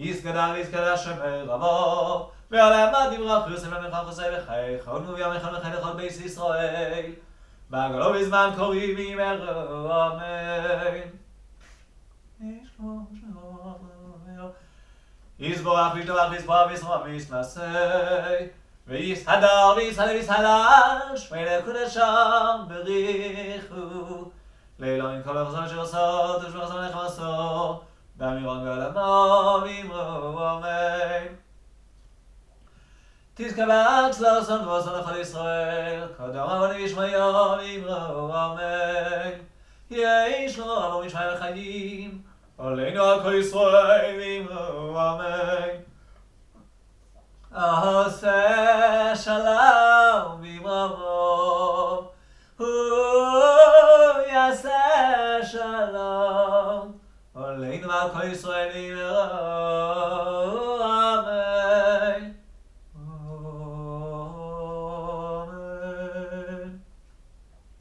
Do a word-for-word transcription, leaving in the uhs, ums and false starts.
יסגדל ויסקדש שמי רבו ועלמה דברה פרסם למלכה חוסי וחי חולנו ויום אחד וחי לכל בית ישראל בגלו בזמן קוראים ימרו אמן יסבורך וישתבח ויסבורך וישמח וישנשא ויסהדר ויסהדר ויסהלש מלך קודשם בריחו לאלוהים כל החסון אשר עשו תשמח חסון לך עשו באמירון בעולמו ואמרו אמן תתקבץ לאסון ואסון לכל ישראל קדם רבנו ישמעאל ואמרו אמן יהי שלום רבו משמעאל לחיים עלינו על כל ישראל ואמרו אמן עושה שלום במרומו הוא יעשה שלום עלינו על כל ישראל ואמרו